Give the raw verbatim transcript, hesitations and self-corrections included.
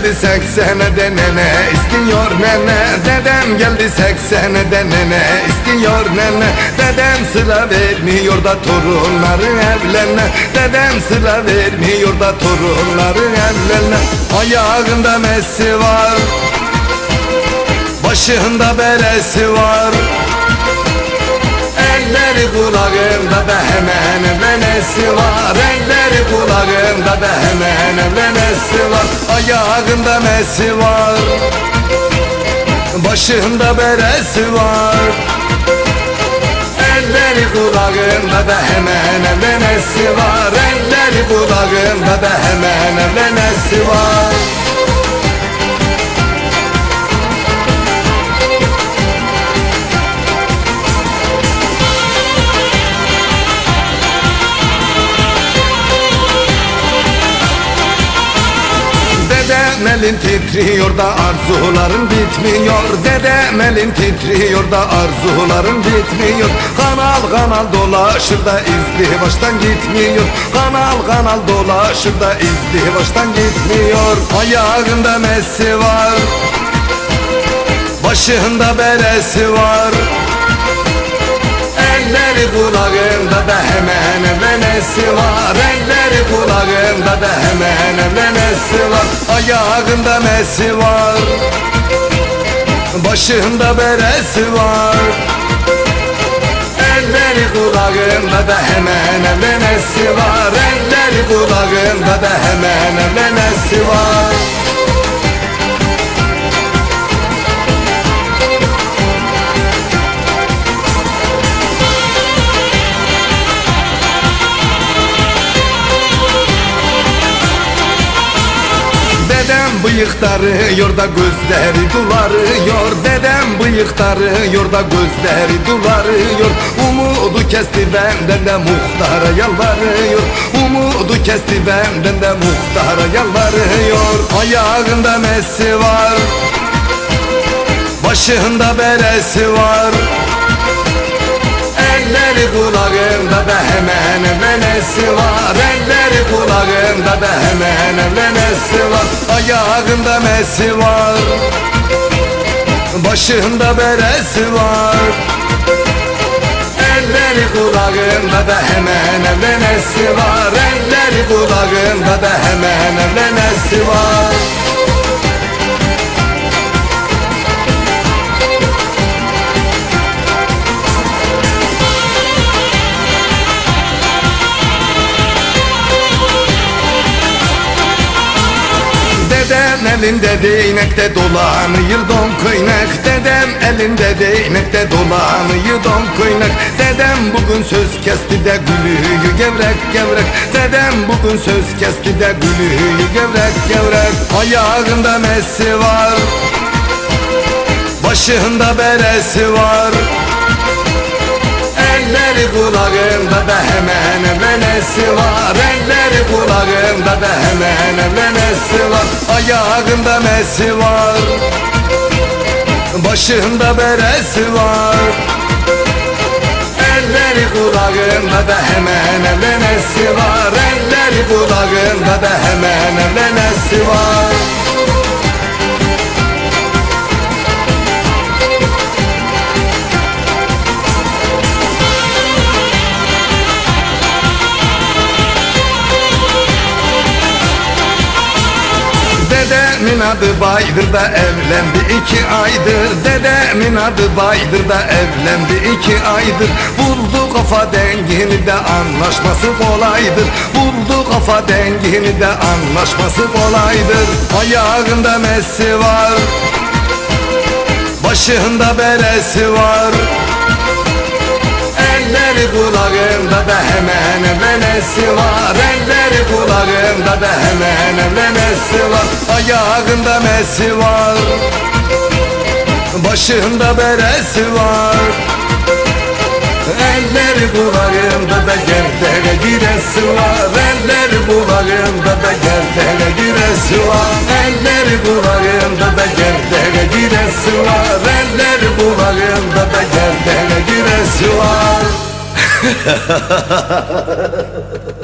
geldi seksene de nene istiyor nene. Dedem geldi seksene de nene istiyor nene. Dedem sıra vermiyor da torunları evlenme. Dedem sıra vermiyor da torunları evlenme. Ayağında mesi var, başında beresi var, elleri kulağında da hemen evlenesi var. Elleri kulağında da hemen evlenesi var. Ayağında mesi var, başında beresi var, elleri kulağında da hemen evlenesi var. Elleri kulağında da hemen evlenesi var. Dedem elin titriyor da arzuların bitmiyor. Dedem elin titriyor da arzuların bitmiyor. Kanal kanal dolaşır da izli baştan gitmiyor. Kanal kanal dolaşır da izli baştan gitmiyor. Ayağında mesi var, başında beresi var, elleri kulağında da hemen evlenesi var. Elleri kulağında da hemen evlenesi var. Ayağında mesi var, başında beresi var, elleri kulağında da hemen evlenesi var. Elleri kulağında da hemen evlenesi var. Dedem bıyık tarıyor da gözleri duvarıyor. Dedem bıyık tarıyor da gözleri duvarıyor. Umudu kesti benden de muhtara yalvarıyor. Umudu kesti benden de muhtara yalvarıyor. Ayağında mesi var, başında beresi var, elleri kulağında da hemen evlenesi var. Elleri kulağında da hemen evlenesi var. Ayağında mesi var, başında beresi var, elleri kulağında da hemen evlenesi var. Elleri kulağında da hemen evlenesi var. Dedem elinde değnekte dolanıyor don kıynak. Dedem elinde değnekte dolanıyor don kıynak. Dedem bugün söz kesti de gülüyor gevrek gevrek. Dedem bugün söz kesti de gülüyor gevrek gevrek. Ayağında mesi var, başında beresi var, elleri kulağında da hemen evlenesi var. Elleri kulağında da hemen evlenesi var. Ayağında mesi var, başında beresi var, elleri kulağında da hemen evlenesi var. Elleri kulağında da hemen evlenesi var. Dedemin adı Baydır da evlendi iki aydır. Dedemin adı Baydır da evlendi iki aydır. Buldu kafa dengini de anlaşması kolaydır. Buldu kafa dengini de anlaşması kolaydır. Ayağında mesi var, başında beresi var, elleri kulağında da hemen evlenesi var. Elleri kulağında da hemen evlenesi var. Ayağında mesi var, başında beresi var, elleri kulağında da gerdele giresi var. Elleri kulağında da gerdele giresi var. Elleri kulağında da gerdele giresi var. Elleri kulağında da gerdele giresi var.